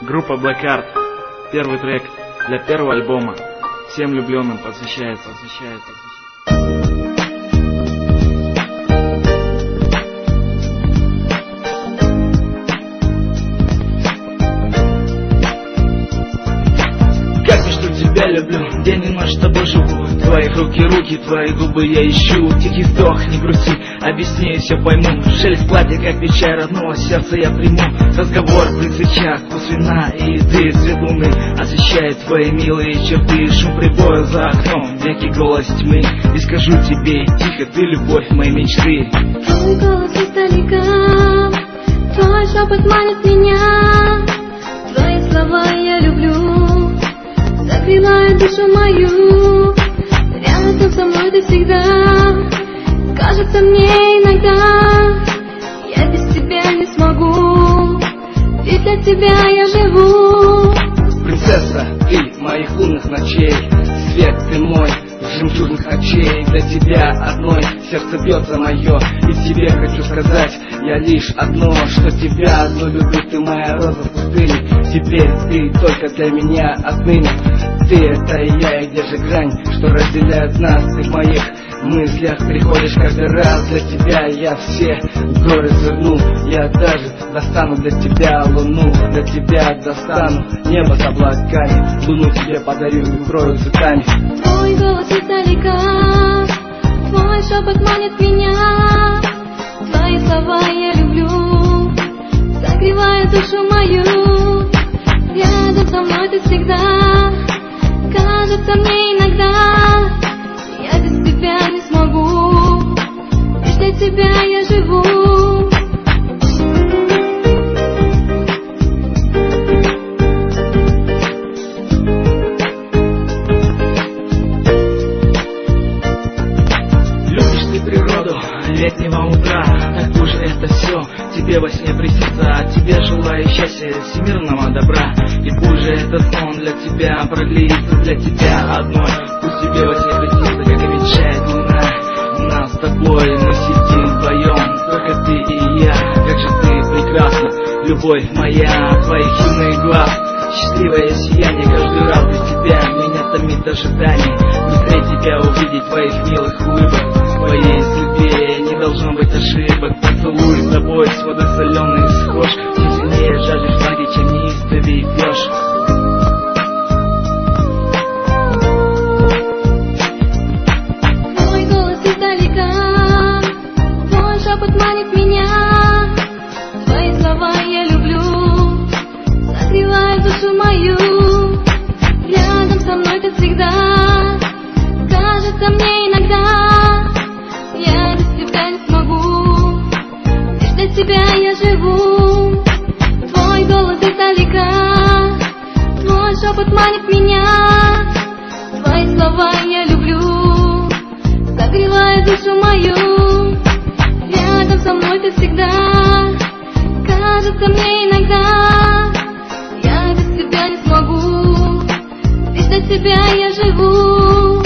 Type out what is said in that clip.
Группа Black Art. Первый трек для первого альбома. Всем влюбленным посвящается. Как между тебя люблю, день и ночь с тобой живу. Твои руки, твои губы я ищу. Тихий вздох, не грусти, объясни, все пойму. Шелест платья, как печаль родного сердца я приму. Разговор при свечах, вкус вина и еды. Свет луны освещает твои милые черты. Шум прибоя за окном, мягкий голос тьмы. И скажу тебе тихо, ты любовь моей мечты. Твой голос издалека, твой шепот манит меня. Твои слова я люблю, согревают душу мою. Рядом со мной ты всегда. Кажется мне иногда, я без тебя не смогу, ведь для тебя я живу. Принцесса, ты моих лунных ночей, свет ты мой, жемчужных очей. Для тебя одной сердце бьется мое, и тебе хочу сказать я лишь одно, что тебя одну люблю, ты моя роза в пустыне. Теперь ты только для меня отныне. Ты это и я, и где же грань, что разделяет нас? Ты в моих мыслях приходишь каждый раз. Для тебя я все горы сверну, я даже достану для тебя луну. Для тебя достану небо с облаками, луну тебе подарю и укрою цветами. Твой голос издалека, твой шепот манит меня. Твои слова я люблю, согревают душу мою. Рядом со мной ты всегда. Кажется мне иногда, я без тебя не смогу, лишь для тебя я живу. Любишь ты природу летнего утра, так уж это все тебе во сне приснится. Тебе желаю счастья, всемирного добра, и пусть же этот сон для тебя продлится, для тебя одной. Пусть тебе во сне приснится, как обещает луна. Нас с тобой мы сидим вдвоем, только ты и я. Как же ты прекрасна, любовь моя, твоих юных глаз, счастливое сияние каждый раз без тебя меня томит ожидание. Быстрее тебя увидеть, твоих милых улыбок, в твоей судьбе не должно быть ошибок. Поцелуй с тобой с водой соленой схож, тем сильнее жаждешь влаги, чем неистовей пьешь. Твой голос издалека, твой шепот манит меня. Твои слова я люблю, согревают душу мою. Рядом со мной ты всегда. Кажется мне иногда, я без тебя не смогу, лишь для тебя я живу. Твой голос издалека, твой шепот манит меня. Твои слова я люблю, согревают душу мою. Рядом со мной ты всегда. Кажется мне иногда, я без тебя не смогу, лишь для тебя я живу.